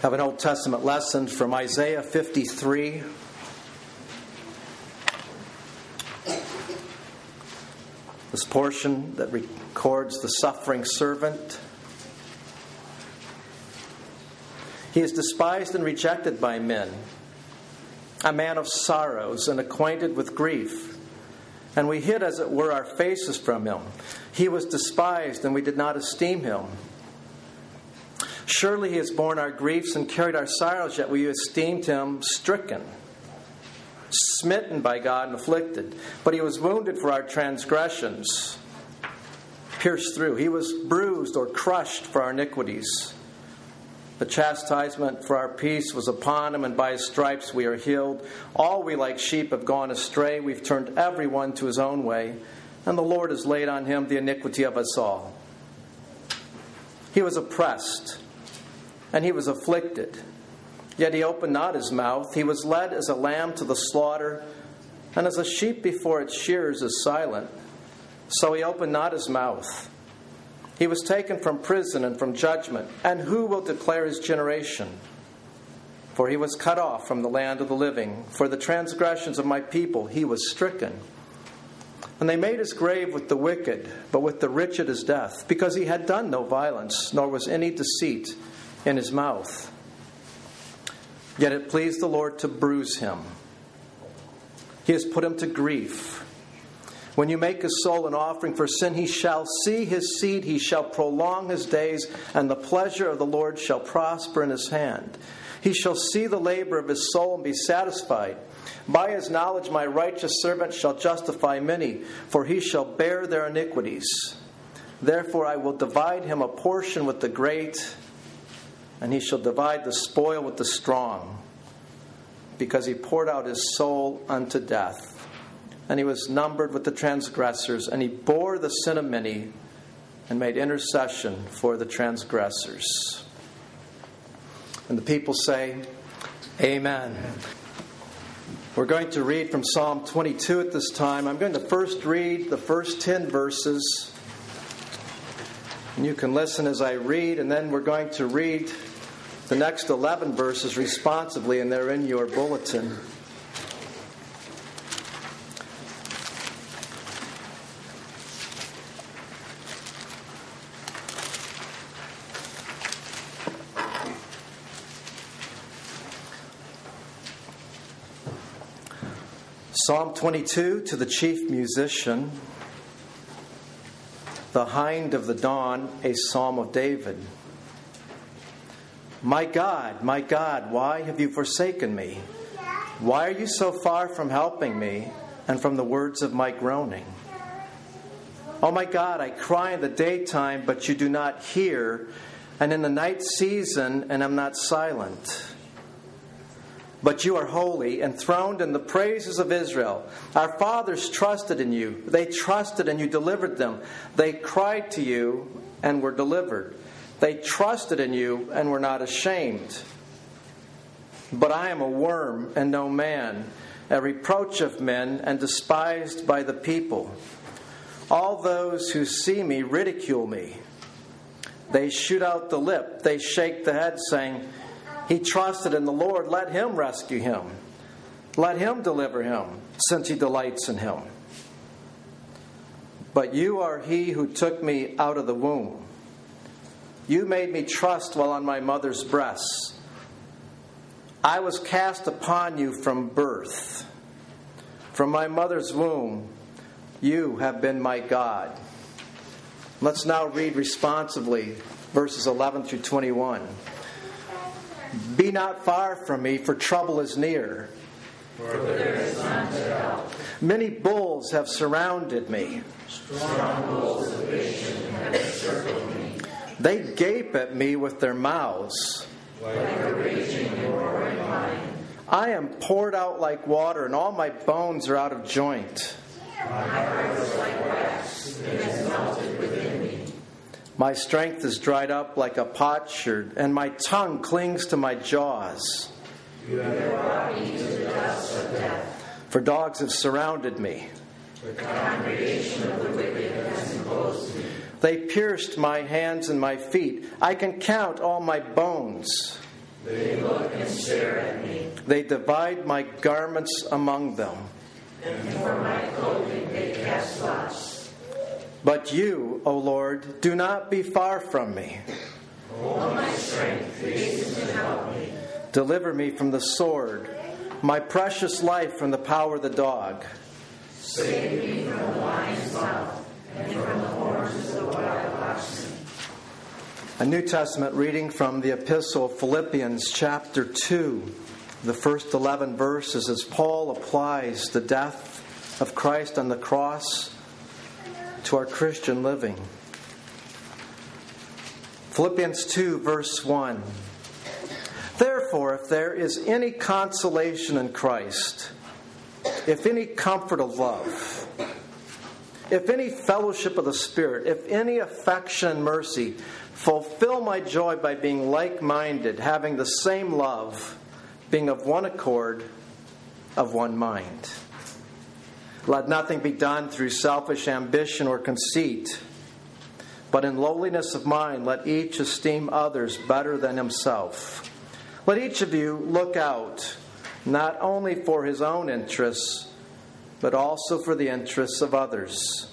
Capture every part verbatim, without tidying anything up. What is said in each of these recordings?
Have an Old Testament lesson from Isaiah fifty-three. This portion that records the suffering servant. He is despised and rejected by men, a man of sorrows and acquainted with grief. And we hid, as it were, our faces from him. He was despised, and we did not esteem him. Surely he has borne our griefs and carried our sorrows, yet we esteemed him stricken, smitten by God and afflicted. But he was wounded for our transgressions, pierced through. He was bruised or crushed for our iniquities. The chastisement for our peace was upon him, and by his stripes we are healed. All we like sheep have gone astray. We've turned everyone to his own way, and the Lord has laid on him the iniquity of us all. He was oppressed, and he was afflicted, yet he opened not his mouth. He was led as a lamb to the slaughter, and as a sheep before its shearers is silent, so he opened not his mouth. He was taken from prison and from judgment, and who will declare his generation? For he was cut off from the land of the living. For the transgressions of my people he was stricken. And they made his grave with the wicked, but with the rich at his death, because he had done no violence, nor was any deceit in his mouth. Yet it pleased the Lord to bruise him. He has put him to grief. When you make his soul an offering for sin, he shall see his seed, he shall prolong his days, and the pleasure of the Lord shall prosper in his hand. He shall see the labor of his soul and be satisfied. By his knowledge my righteous servant shall justify many, for he shall bear their iniquities. Therefore I will divide him a portion with the great, and he shall divide the spoil with the strong, because he poured out his soul unto death. And he was numbered with the transgressors, and he bore the sin of many and made intercession for the transgressors. And the people say, Amen. We're going to read from Psalm twenty-two at this time. I'm going to first read the first ten verses. And you can listen as I read, and then we're going to read the next eleven verses responsively, and they're in your bulletin. Psalm twenty-two, to the chief musician, the Hind of the Dawn, a psalm of David. My God, my God, why have you forsaken me? Why are you so far from helping me and from the words of my groaning? Oh my God, I cry in the daytime, but you do not hear, and in the night season, and am not silent. But you are holy, enthroned in the praises of Israel. Our fathers trusted in you. They trusted and you delivered them. They cried to you and were delivered. They trusted in you and were not ashamed. But I am a worm and no man, a reproach of men and despised by the people. All those who see me ridicule me. They shoot out the lip. They shake the head, saying, He trusted in the Lord, let him rescue him. Let him deliver him, since he delights in him. But you are he who took me out of the womb. You made me trust while on my mother's breasts. I was cast upon you from birth. From my mother's womb, you have been my God. Let's now read responsively verses eleven through twenty-one. Be not far from me, for trouble is near. For there is none to help. Many bulls have surrounded me. Strong bulls of Bashan have encircled me. They gape at me with their mouths. Like a raging and roaring lion. I am poured out like water, and all my bones are out of joint. My heart is like wax, it is melted within me. My strength is dried up like a potsherd, and my tongue clings to my jaws. You have brought me to the dust of death. For dogs have surrounded me. The congregation of the wicked has enclosed me. They pierced my hands and my feet. I can count all my bones. They look and stare at me. They divide my garments among them. And for my clothing they cast lots. But you, O Lord, do not be far from me. O my strength, hasten to help me. Deliver me from the sword, my precious life from the power of the dog. Save me from the lion's mouth and from the horns of the wild oxen. A New Testament reading from the Epistle of Philippians chapter two, the first eleven verses, as Paul applies the death of Christ on the cross to our Christian living. Philippians two, verse one. Therefore, if there is any consolation in Christ, if any comfort of love, if any fellowship of the Spirit, if any affection and mercy, fulfill my joy by being like-minded, having the same love, being of one accord, of one mind. Let nothing be done through selfish ambition or conceit, but in lowliness of mind let each esteem others better than himself. Let each of you look out, not only for his own interests, but also for the interests of others.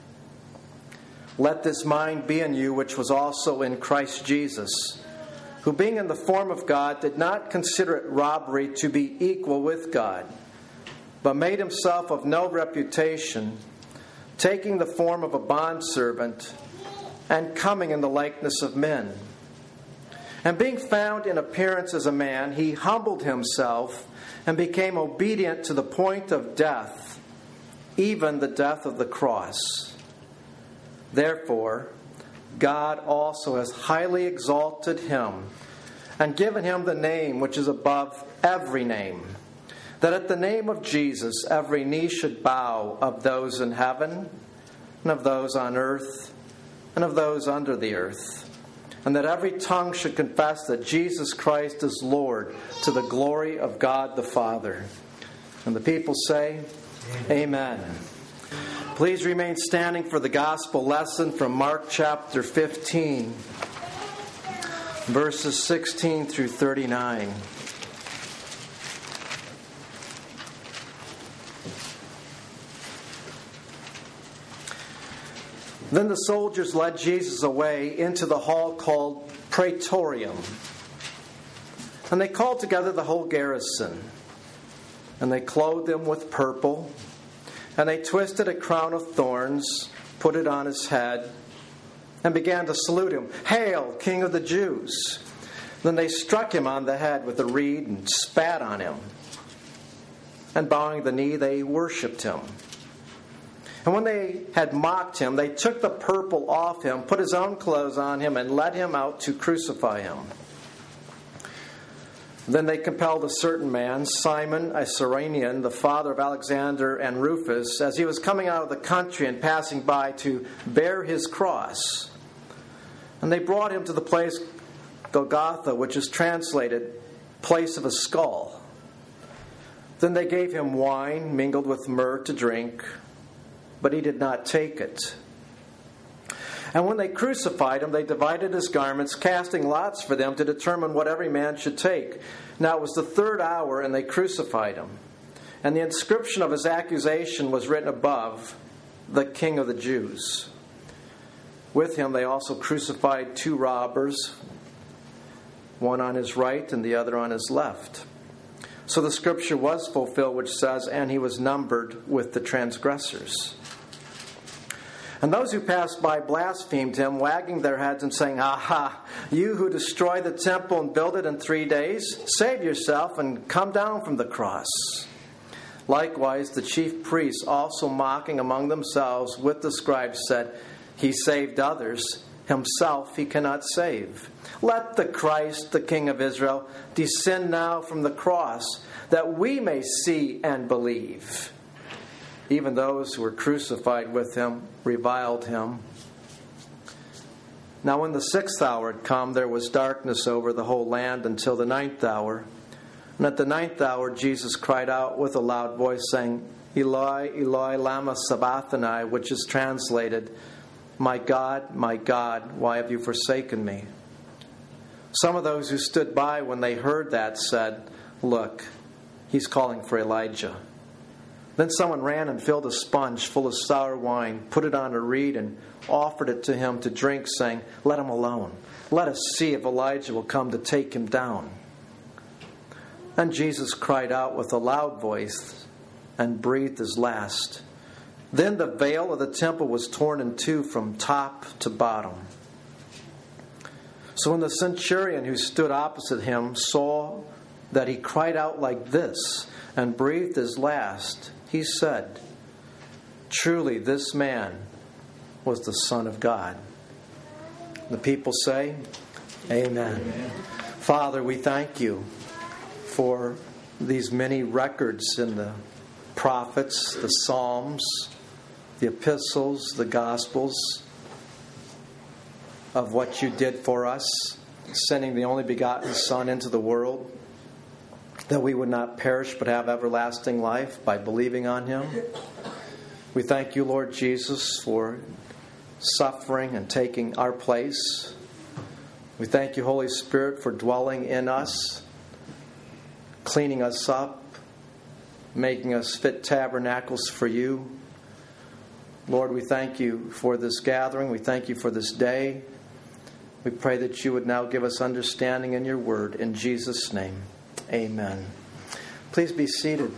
Let this mind be in you, which was also in Christ Jesus, who being in the form of God did not consider it robbery to be equal with God, but made himself of no reputation, taking the form of a bondservant and coming in the likeness of men. And being found in appearance as a man, he humbled himself and became obedient to the point of death, even the death of the cross. Therefore, God also has highly exalted him and given him the name which is above every name, that at the name of Jesus every knee should bow, of those in heaven and of those on earth and of those under the earth, and that every tongue should confess that Jesus Christ is Lord, to the glory of God the Father. And the people say, Amen. Amen. Please remain standing for the gospel lesson from Mark chapter fifteen, verses sixteen through thirty-nine. Then the soldiers led Jesus away into the hall called Praetorium. And they called together the whole garrison. And they clothed him with purple. And they twisted a crown of thorns, put it on his head, and began to salute him. Hail, King of the Jews! Then they struck him on the head with a reed and spat on him. And bowing the knee, they worshipped him. And when they had mocked him, they took the purple off him, put his own clothes on him, and led him out to crucify him. Then they compelled a certain man, Simon, a Cyrenian, the father of Alexander and Rufus, as he was coming out of the country and passing by, to bear his cross. And they brought him to the place Golgotha, which is translated, place of a skull. Then they gave him wine mingled with myrrh to drink, but he did not take it. And when they crucified him, they divided his garments, casting lots for them to determine what every man should take. Now it was the third hour, and they crucified him. And the inscription of his accusation was written above, the King of the Jews. With him they also crucified two robbers, one on his right and the other on his left. So the scripture was fulfilled, which says, and he was numbered with the transgressors. And those who passed by blasphemed him, wagging their heads and saying, Aha, you who destroy the temple and build it in three days, save yourself and come down from the cross. Likewise, the chief priests, also mocking among themselves with the scribes, said, He saved others, himself he cannot save. Let the Christ, the King of Israel, descend now from the cross, that we may see and believe. Even those who were crucified with him reviled him. Now when the sixth hour had come, there was darkness over the whole land until the ninth hour. And at the ninth hour Jesus cried out with a loud voice, saying, Eloi, Eloi, lama sabachthani, which is translated, My God, my God, why have you forsaken me? Some of those who stood by when they heard that said, "Look, he's calling for Elijah." Then someone ran and filled a sponge full of sour wine, put it on a reed, and offered it to him to drink, saying, "Let him alone. Let us see if Elijah will come to take him down." Then Jesus cried out with a loud voice and breathed his last. Then the veil of the temple was torn in two from top to bottom. So when the centurion who stood opposite him saw that he cried out like this and breathed his last, he said, "Truly this man was the Son of God." The people say, Amen. Amen. Father, we thank you for these many records in the prophets, the Psalms, the epistles, the Gospels, of what you did for us, sending the only begotten Son into the world, that we would not perish but have everlasting life by believing on him. We thank you, Lord Jesus, for suffering and taking our place. We thank you, Holy Spirit, for dwelling in us, cleaning us up, making us fit tabernacles for you. Lord, we thank you for this gathering. We thank you for this day. We pray that you would now give us understanding in your word. In Jesus' name, amen. Please be seated.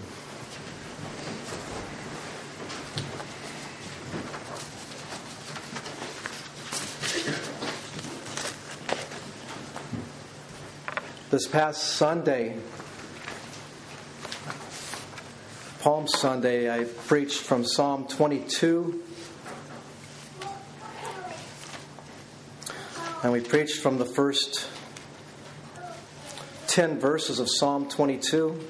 This past Sunday, Palm Sunday, I preached from Psalm twenty-two. And we preached from the first ten verses of Psalm twenty-two.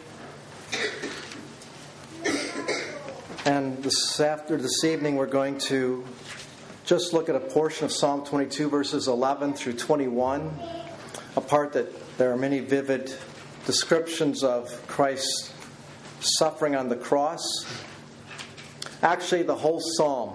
And this after this evening we're going to just look at a portion of Psalm twenty-two, verses eleven through twenty-one. A part that there are many vivid descriptions of Christ's suffering on the cross. Actually, the whole psalm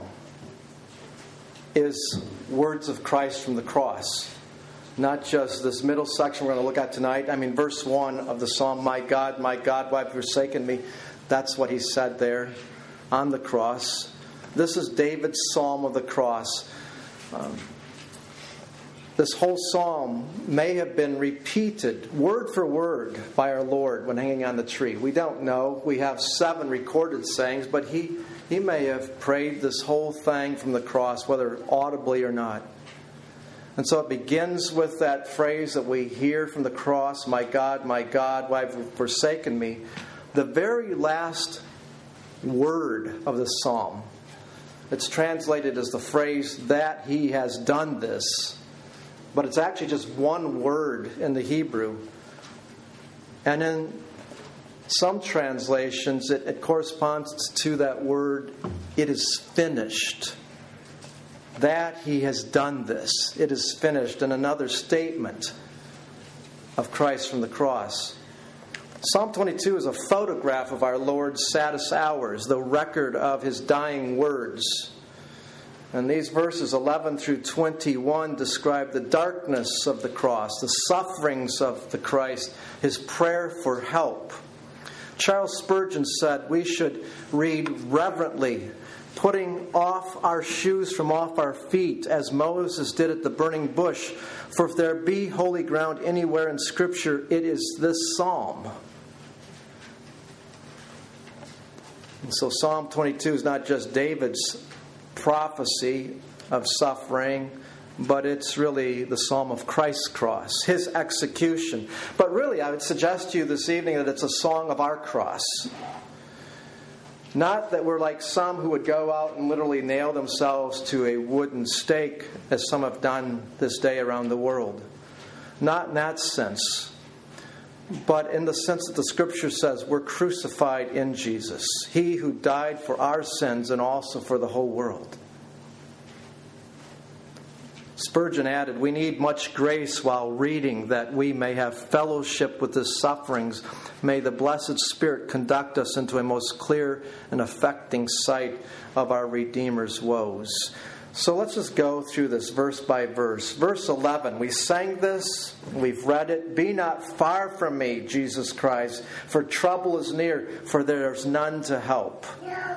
is words of Christ from the cross. Not just this middle section we're going to look at tonight. I mean, verse one of the psalm, "My God, my God, why have you forsaken me?" That's what he said there on the cross. This is David's psalm of the cross. Um, this whole psalm may have been repeated word for word by our Lord when hanging on the tree. We don't know. We have seven recorded sayings, but he, he may have prayed this whole thing from the cross, whether audibly or not. And so it begins with that phrase that we hear from the cross, "My God, my God, why have you forsaken me?" The very last word of the psalm, it's translated as the phrase, "that he has done this." But it's actually just one word in the Hebrew. And in some translations, it, it corresponds to that word, "it is finished." That he has done this. It is finished. And another statement of Christ from the cross. Psalm twenty-two is a photograph of our Lord's saddest hours, the record of his dying words. And these verses eleven through twenty-one describe the darkness of the cross, the sufferings of the Christ, his prayer for help. Charles Spurgeon said we should read reverently, putting off our shoes from off our feet, as Moses did at the burning bush. For if there be holy ground anywhere in Scripture, it is this psalm. And so Psalm twenty-two is not just David's prophecy of suffering, but it's really the psalm of Christ's cross, his execution. But really, I would suggest to you this evening that it's a song of our cross. Not that we're like some who would go out and literally nail themselves to a wooden stake, as some have done this day around the world. Not in that sense. But in the sense that the Scripture says we're crucified in Jesus. He who died for our sins and also for the whole world. Spurgeon added, "We need much grace while reading, that we may have fellowship with his sufferings. May the blessed Spirit conduct us into a most clear and affecting sight of our Redeemer's woes." So let's just go through this verse by verse. Verse eleven, we sang this, we've read it. Be not far from me, Jesus cries, for trouble is near, for there is none to help.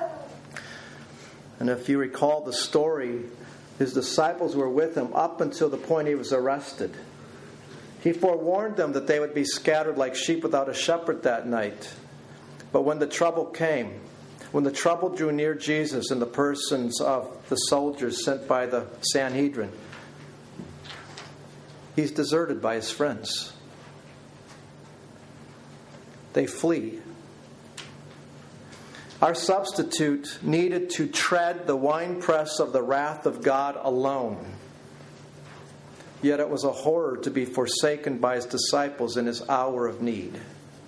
And if you recall the story, his disciples were with him up until the point he was arrested. He forewarned them that they would be scattered like sheep without a shepherd that night. But when the trouble came, when the trouble drew near Jesus in the persons of the soldiers sent by the Sanhedrin, he's deserted by his friends. They flee. Our substitute needed to tread the winepress of the wrath of God alone. Yet it was a horror to be forsaken by his disciples in his hour of need.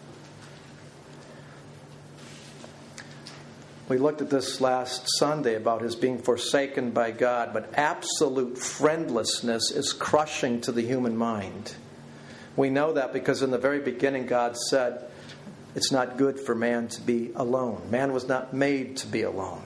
We looked at this last Sunday about his being forsaken by God, but absolute friendlessness is crushing to the human mind. We know that because in the very beginning God said, it's not good for man to be alone. Man was not made to be alone.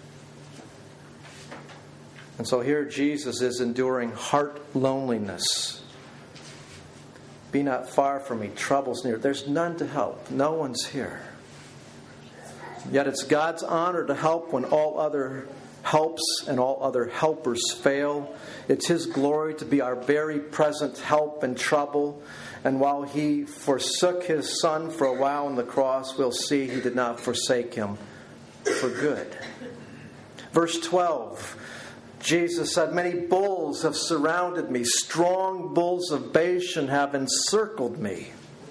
And so here Jesus is enduring heart loneliness. Be not far from me, trouble's near. There's none to help. No one's here. Yet it's God's honor to help when all other helps and all other helpers fail. It's His glory to be our very present help in trouble. And while He forsook His Son for a while on the cross, we'll see He did not forsake Him for good. Verse twelve, Jesus said, many bulls have surrounded me. Strong bulls of Bashan have encircled me.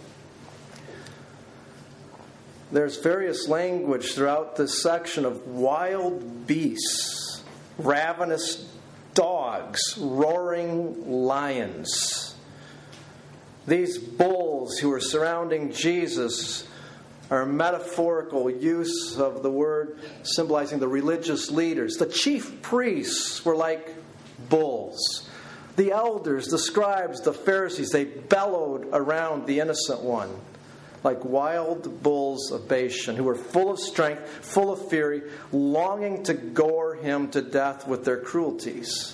There's various language throughout this section of wild beasts, ravenous dogs, roaring lions. These bulls who are surrounding Jesus are a metaphorical use of the word symbolizing the religious leaders. The chief priests were like bulls. The elders, the scribes, the Pharisees, they bellowed around the innocent one like wild bulls of Bashan, who were full of strength, full of fury, longing to gore him to death with their cruelties.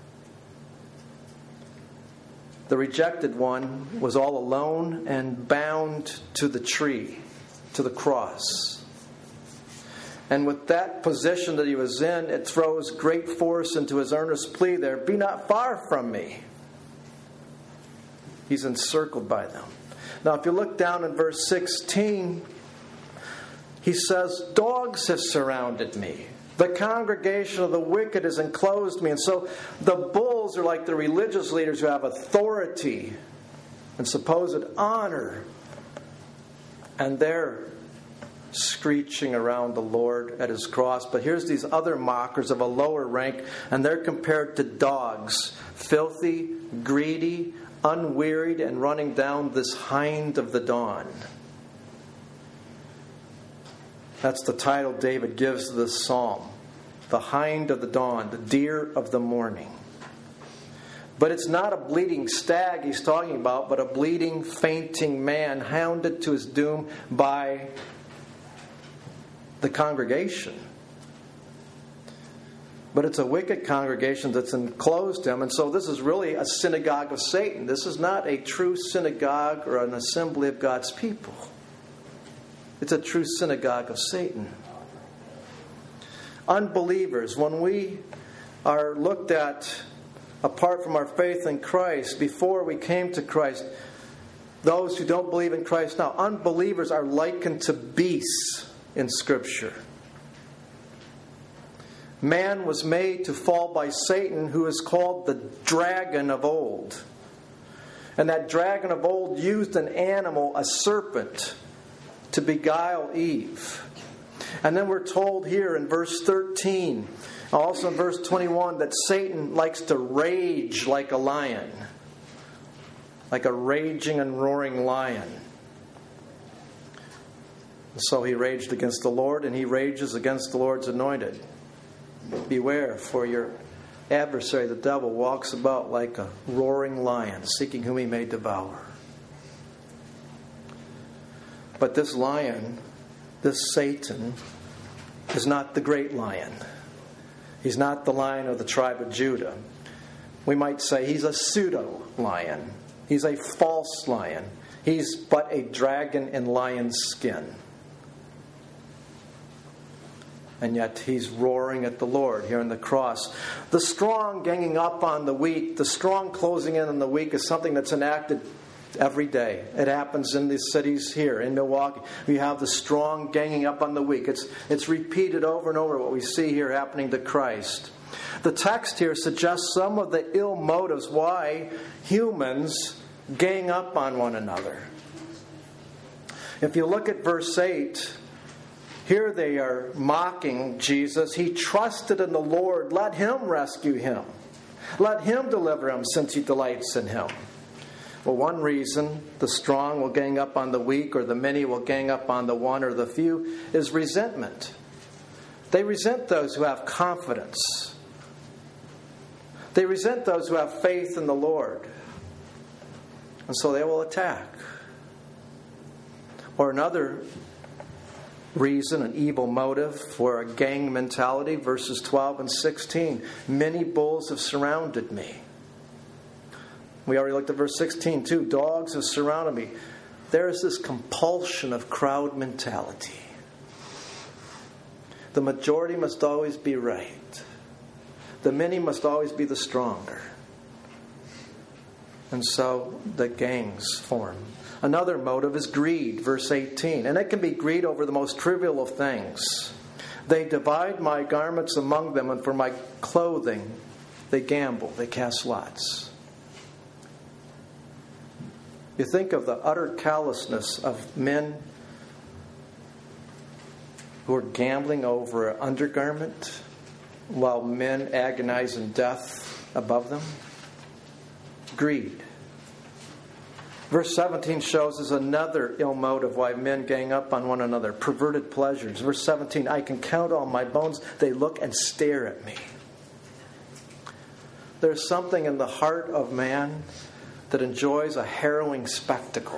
The rejected one was all alone and bound to the tree, to the cross. And with that position that he was in, it throws great force into his earnest plea there, be not far from me. He's encircled by them. Now, if you look down in verse sixteen, he says, dogs have surrounded me. The congregation of the wicked has enclosed me. And so the bulls are like the religious leaders who have authority and supposed honor. And they're screeching around the Lord at His cross. But here's these other mockers of a lower rank, and they're compared to dogs, filthy, greedy, unwearied, and running down this hind of the dawn. That's the title David gives to this psalm. The hind of the dawn, the deer of the morning. But it's not a bleating stag he's talking about, but a bleeding, fainting man hounded to his doom by the congregation. But it's a wicked congregation that's enclosed him, and so this is really a synagogue of Satan. This is not a true synagogue or an assembly of God's people. It's a true synagogue of Satan. Unbelievers, when we are looked at apart from our faith in Christ, before we came to Christ, those who don't believe in Christ now, unbelievers are likened to beasts in Scripture. Man was made to fall by Satan, who is called the dragon of old. And that dragon of old used an animal, a serpent, to beguile Eve. And then we're told here in verse thirteen, also in verse twenty-one, that Satan likes to rage like a lion, like a raging and roaring lion. So he raged against the Lord, and he rages against the Lord's anointed. Beware, for your adversary, the devil, walks about like a roaring lion, seeking whom he may devour. But this lion, this Satan, is not the great lion. He's not the lion of the tribe of Judah. We might say he's a pseudo-lion. He's a false lion. He's but a dragon in lion's skin. And yet he's roaring at the Lord here on the cross. The strong ganging up on the weak, the strong closing in on the weak is something that's enacted every day. It happens in the cities here, in Milwaukee. We have the strong ganging up on the weak. It's, it's repeated over and over what we see here happening to Christ. The text here suggests some of the ill motives why humans gang up on one another. If you look at verse eight, here they are mocking Jesus. He trusted in the Lord. Let him rescue him. Let him deliver him, since he delights in him. Well, one reason the strong will gang up on the weak, or the many will gang up on the one or the few, is resentment. They resent those who have confidence. They resent those who have faith in the Lord. And so they will attack. Or another reason, an evil motive for a gang mentality, verses twelve and sixteen. Many bulls have surrounded me. We already looked at verse sixteen too. Dogs have surrounded me. There is this compulsion of crowd mentality. The majority must always be right. The many must always be the stronger. And so the gangs form. Another motive is greed, verse eighteen. And it can be greed over the most trivial of things. They divide my garments among them, and for my clothing they gamble, they cast lots. You think of the utter callousness of men who are gambling over an undergarment while men agonize in death above them. Greed. Verse seventeen shows us another ill motive why men gang up on one another. Perverted pleasures. Verse seventeen, I can count all my bones. They look and stare at me. There's something in the heart of man that enjoys a harrowing spectacle.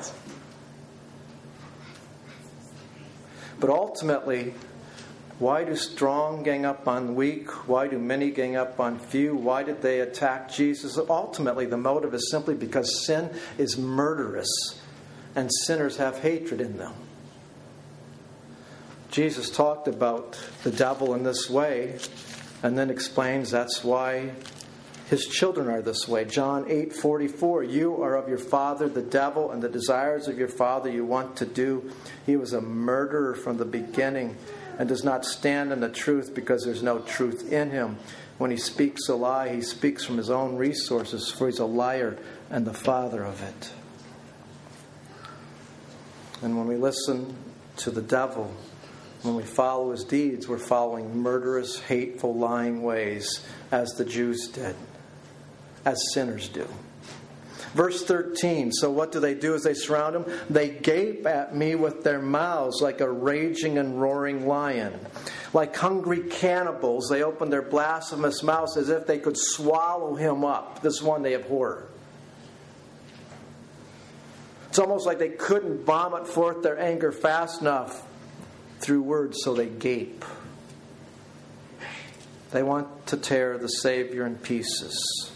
But ultimately, why do strong gang up on weak? Why do many gang up on few? Why did they attack Jesus? Ultimately, the motive is simply because sin is murderous and sinners have hatred in them. Jesus talked about the devil in this way and then explains that's why his children are this way. John eight forty-four, you are of your father the devil, and the desires of your father you want to do. He was a murderer from the beginning and does not stand in the truth because there's no truth in him. When he speaks a lie, he speaks from his own resources, for he's a liar and the father of it. And when we listen to the devil, when we follow his deeds, we're following murderous, hateful, lying ways, as the Jews did, as sinners do. Verse thirteen, so what do they do as they surround him? They gape at me with their mouths like a raging and roaring lion. Like hungry cannibals, they open their blasphemous mouths as if they could swallow him up, this one they abhor. It's almost like they couldn't vomit forth their anger fast enough through words, so they gape. They want to tear the Savior in pieces.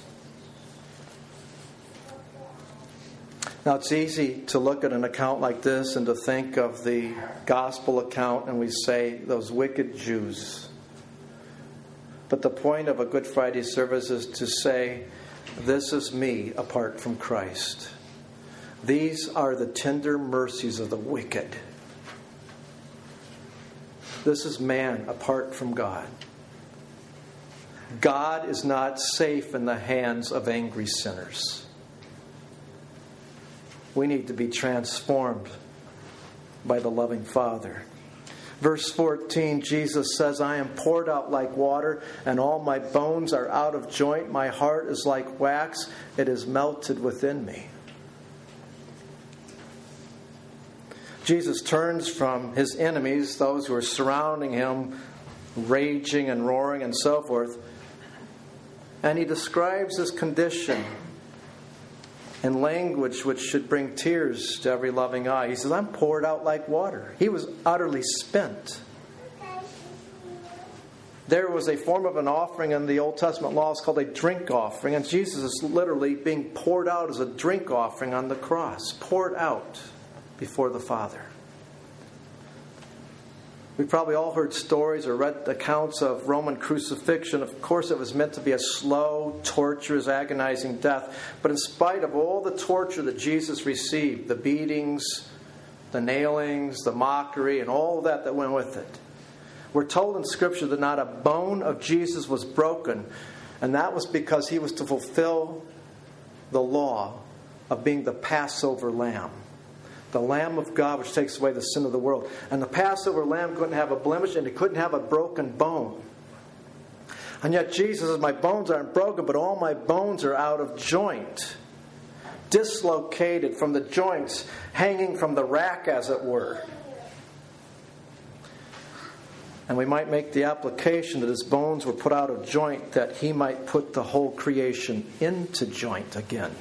Now, it's easy to look at an account like this and to think of the gospel account and we say, those wicked Jews. But the point of a Good Friday service is to say, this is me apart from Christ. These are the tender mercies of the wicked. This is man apart from God. God is not safe in the hands of angry sinners. We need to be transformed by the loving Father. Verse fourteen, Jesus says, I am poured out like water, and all my bones are out of joint. My heart is like wax. It is melted within me. Jesus turns from his enemies, those who are surrounding him, raging and roaring and so forth, and he describes his condition in language which should bring tears to every loving eye. He says, I'm poured out like water. He was utterly spent. There was a form of an offering in the Old Testament laws called a drink offering, and Jesus is literally being poured out as a drink offering on the cross, poured out before the Father. We've probably all heard stories or read accounts of Roman crucifixion. Of course, it was meant to be a slow, torturous, agonizing death. But in spite of all the torture that Jesus received, the beatings, the nailings, the mockery, and all of that that went with it, we're told in Scripture that not a bone of Jesus was broken. And that was because he was to fulfill the law of being the Passover lamb. The Lamb of God which takes away the sin of the world. And the Passover lamb couldn't have a blemish and it couldn't have a broken bone. And yet Jesus says, my bones aren't broken, but all my bones are out of joint. Dislocated from the joints, hanging from the rack, as it were. And we might make the application that his bones were put out of joint that he might put the whole creation into joint again.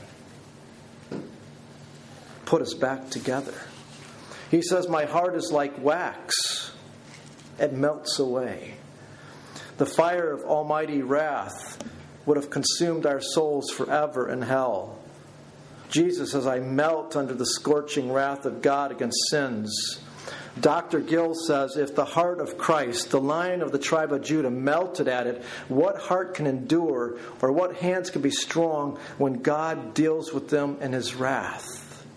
Put us back together. He says, my heart is like wax. It melts away. The fire of almighty wrath would have consumed our souls forever in hell. Jesus says, I melt under the scorching wrath of God against sins. Doctor Gill says, if the heart of Christ, the Lion of the tribe of Judah, melted at it, what heart can endure, or what hands can be strong when God deals with them in his wrath?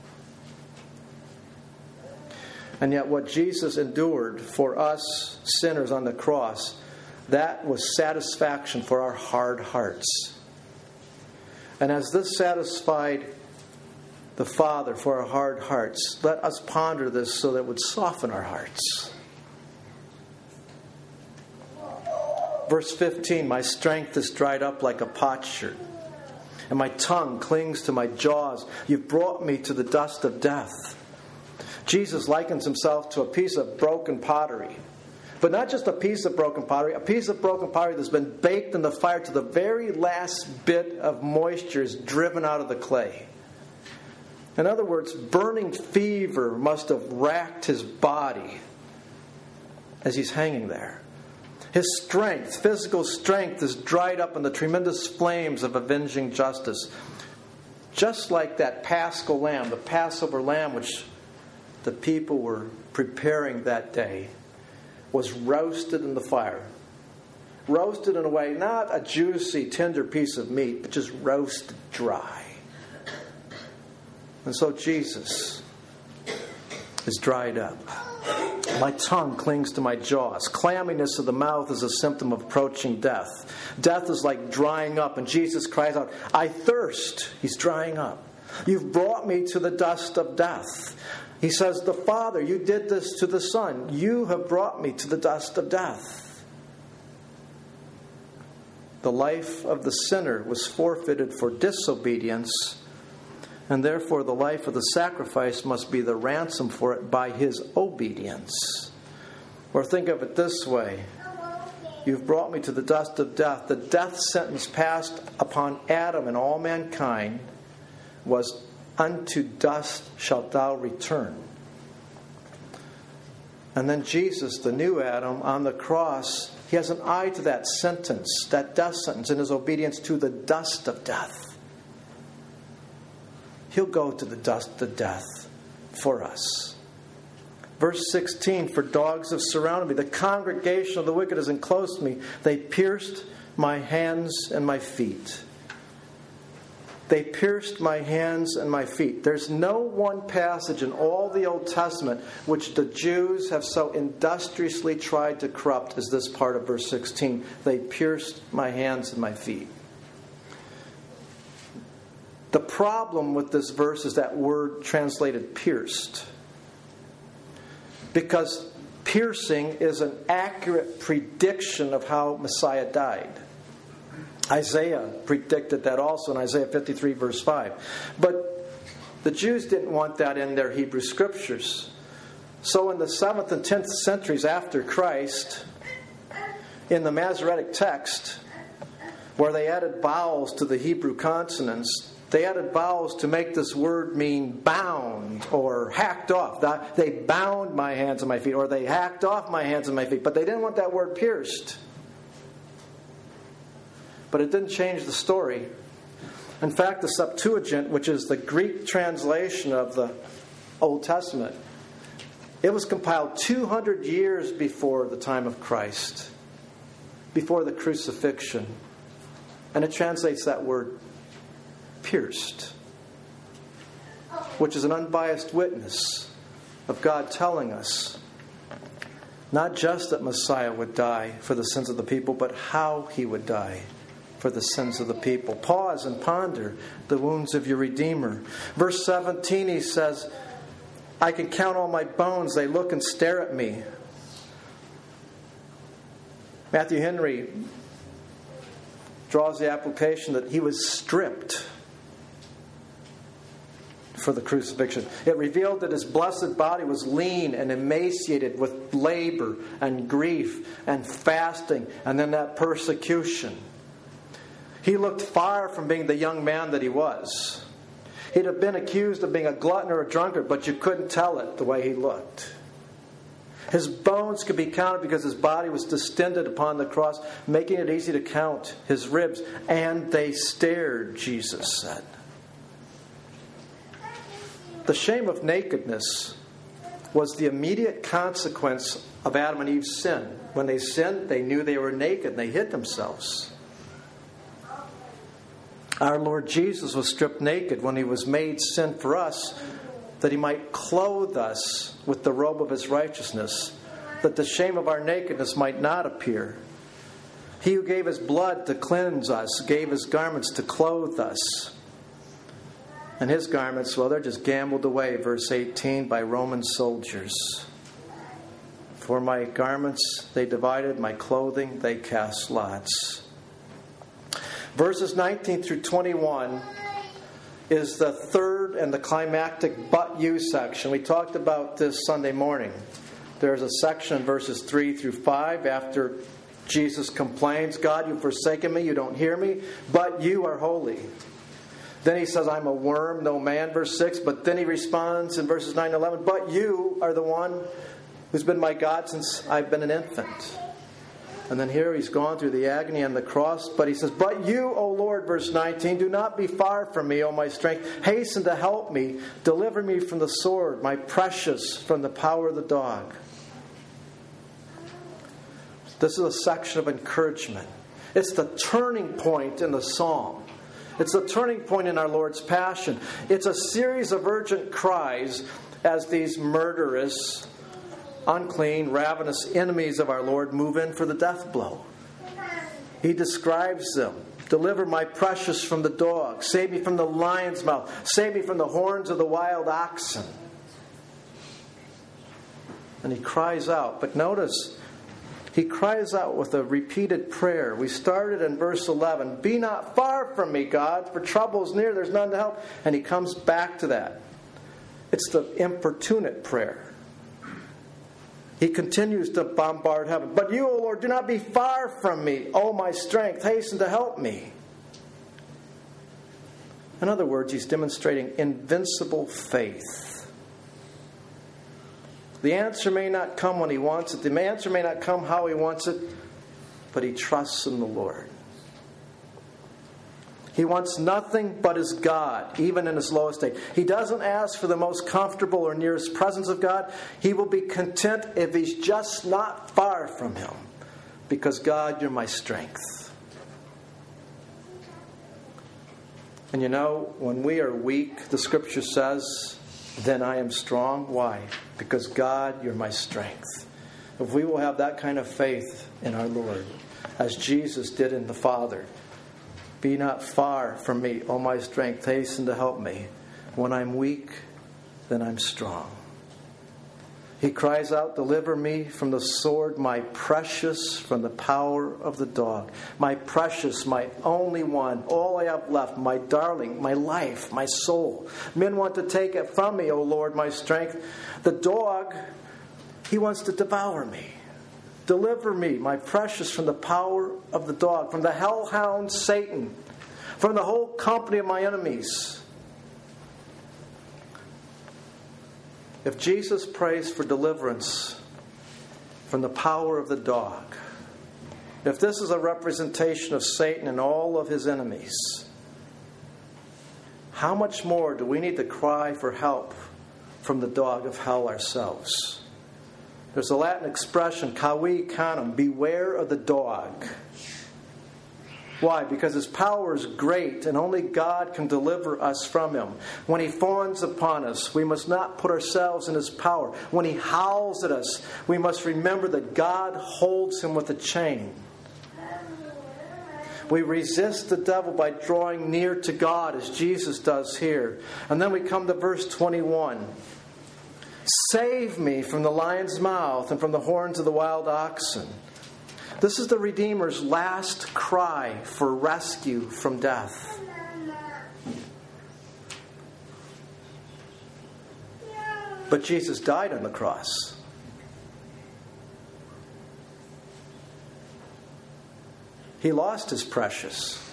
And yet what Jesus endured for us sinners on the cross, that was satisfaction for our hard hearts. And as this satisfied the Father for our hard hearts, let us ponder this so that it would soften our hearts. Verse fifteen, my strength is dried up like a potsherd, and my tongue clings to my jaws. You've brought me to the dust of death. Jesus likens himself to a piece of broken pottery. But not just a piece of broken pottery, a piece of broken pottery that's been baked in the fire to the very last bit of moisture is driven out of the clay. In other words, burning fever must have racked his body as he's hanging there. His strength, physical strength, is dried up in the tremendous flames of avenging justice. Just like that Paschal lamb, the Passover lamb, which the people were preparing that day, was roasted in the fire. Roasted in a way, not a juicy, tender piece of meat, but just roasted dry. And so Jesus is dried up. My tongue clings to my jaws. Clamminess of the mouth is a symptom of approaching death. Death is like drying up, and Jesus cries out, I thirst. He's drying up. You've brought me to the dust of death. He says, the Father, you did this to the Son. You have brought me to the dust of death. The life of the sinner was forfeited for disobedience, and therefore the life of the sacrifice must be the ransom for it by his obedience. Or think of it this way. You've brought me to the dust of death. The death sentence passed upon Adam and all mankind was, unto dust shalt thou return. And then Jesus, the new Adam, on the cross, he has an eye to that sentence, that death sentence, in his obedience to the dust of death. He'll go to the dust of death for us. Verse sixteen, for dogs have surrounded me. The congregation of the wicked has enclosed me. They pierced my hands and my feet. They pierced my hands and my feet. There's no one passage in all the Old Testament which the Jews have so industriously tried to corrupt as this part of verse sixteen. They pierced my hands and my feet. The problem with this verse is that word translated pierced. Because piercing is an accurate prediction of how Messiah died. Isaiah predicted that also in Isaiah fifty-three, verse five. But the Jews didn't want that in their Hebrew scriptures. So in the seventh and tenth centuries after Christ, in the Masoretic text, where they added vowels to the Hebrew consonants, they added vowels to make this word mean bound or hacked off. They bound my hands and my feet, or they hacked off my hands and my feet. But they didn't want that word pierced. But it didn't change the story. In fact, the Septuagint, which is the Greek translation of the Old Testament, it was compiled two hundred years before the time of Christ, before the crucifixion. And it translates that word pierced, which is an unbiased witness of God telling us not just that Messiah would die for the sins of the people, but how he would die for the sins of the people. Pause and ponder the wounds of your Redeemer. Verse seventeen, he says, I can count all my bones. They look and stare at me. Matthew Henry draws the application that he was stripped for the crucifixion. It revealed that his blessed body was lean and emaciated with labor and grief and fasting and then that persecution. He looked far from being the young man that he was. He'd have been accused of being a glutton or a drunkard, but you couldn't tell it the way he looked. His bones could be counted because his body was distended upon the cross, making it easy to count his ribs. And they stared, Jesus said. The shame of nakedness was the immediate consequence of Adam and Eve's sin. When they sinned, they knew they were naked and they hid themselves. Our Lord Jesus was stripped naked when he was made sin for us, that he might clothe us with the robe of his righteousness, that the shame of our nakedness might not appear. He who gave his blood to cleanse us gave his garments to clothe us. And his garments, well, they're just gambled away, verse eighteen, by Roman soldiers. For my garments they divided, my clothing they cast lots. Verses nineteen through twenty-one is the third and the climactic but you section. We talked about this Sunday morning. There's a section in verses three through five after Jesus complains, God, you've forsaken me, you don't hear me, but you are holy. Then he says, I'm a worm, no man, verse six. But then he responds in verses nine and eleven, but you are the one who's been my God since I've been an infant. And then here he's gone through the agony on the cross, but he says, but you, O Lord, verse nineteen, do not be far from me, O my strength. Hasten to help me. Deliver me from the sword, my precious, from the power of the dog. This is a section of encouragement. It's the turning point in the psalm. It's the turning point in our Lord's passion. It's a series of urgent cries as these murderous, unclean, ravenous enemies of our Lord move in for the death blow. He describes them. Deliver my precious from the dog. Save me from the lion's mouth. Save me from the horns of the wild oxen. And he cries out. But notice, he cries out with a repeated prayer. We started in verse eleven. Be not far from me, God, for trouble is near. There's none to help. And he comes back to that. It's the importunate prayer. He continues to bombard heaven. But you, O Lord, do not be far from me. O my strength, hasten to help me. In other words, he's demonstrating invincible faith. The answer may not come when he wants it. The answer may not come how he wants it. But he trusts in the Lord. He wants nothing but his God, even in his lowest state. He doesn't ask for the most comfortable or nearest presence of God. He will be content if he's just not far from him. Because God, you're my strength. And you know, when we are weak, the scripture says, then I am strong. Why? Because God, you're my strength. If we will have that kind of faith in our Lord, as Jesus did in the Father, be not far from me, O my strength, hasten to help me. When I'm weak, then I'm strong. He cries out, deliver me from the sword, my precious, from the power of the dog. My precious, my only one, all I have left, my darling, my life, my soul. Men want to take it from me, O Lord, my strength. The dog, he wants to devour me. Deliver me, my precious, from the power of the dog, from the hellhound Satan, from the whole company of my enemies. If Jesus prays for deliverance from the power of the dog, If this is a representation of Satan and all of his enemies, how much more do we need to cry for help from the dog of hell ourselves? There's a Latin expression, cavi canem, beware of the dog. Why? Because his power is great and only God can deliver us from him. When he fawns upon us, we must not put ourselves in his power. When he howls at us, we must remember that God holds him with a chain. We resist the devil by drawing near to God as Jesus does here. And then we come to verse twenty-one. Save me from the lion's mouth and from the horns of the wild oxen. This is the Redeemer's last cry for rescue from death. But Jesus died on the cross. He lost his precious.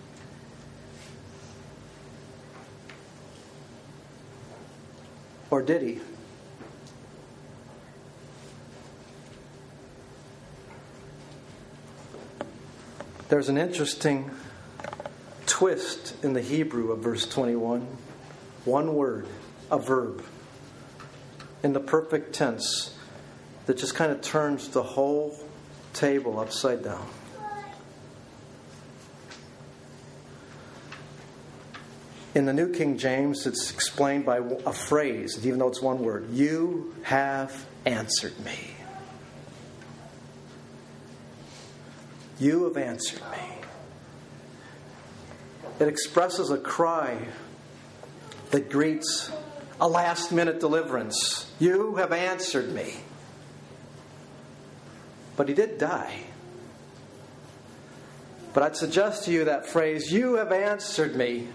Or did he? There's an interesting twist in the Hebrew of verse twenty-one. One word, a verb, in the perfect tense that just kind of turns the whole table upside down. In the New King James, it's explained by a phrase, even though it's one word. You have answered me. You have answered me. It expresses a cry that greets a last-minute deliverance. You have answered me. But he did die. But I'd suggest to you that phrase, you have answered me,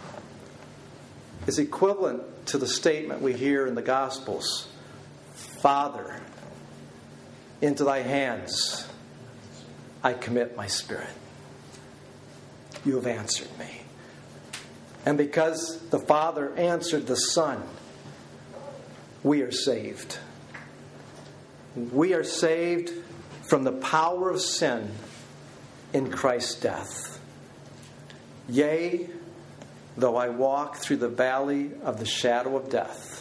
is equivalent to the statement we hear in the Gospels. Father, into thy hands I commit my spirit. You have answered me. And because the Father answered the Son, we are saved. We are saved from the power of sin in Christ's death. Yea, though I walk through the valley of the shadow of death,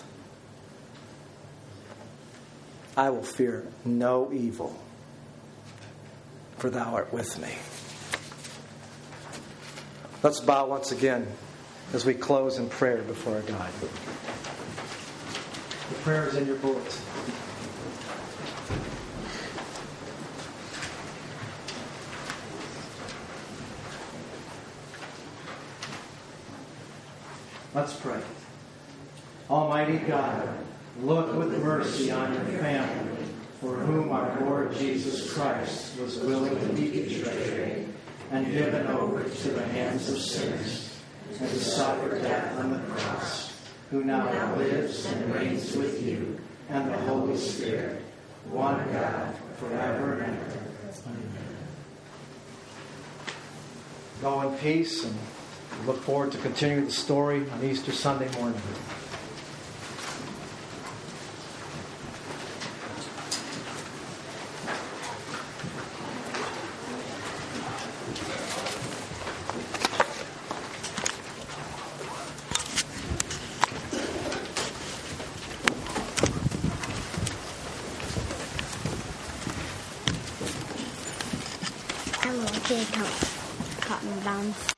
I will fear no evil, for thou art with me. Let's bow once again as we close in prayer before our God. The prayer is in your bulletin. Let's pray. Almighty God, look with mercy on your family, for whom our Lord Jesus Christ was willing to be betrayed and given over to the hands of sinners, and to suffer death on the cross, who now lives and reigns with you and the Holy Spirit, one God, forever and ever. Amen. Go in peace, and look forward to continuing the story on Easter Sunday morning. Hello, kid, cotton bounce.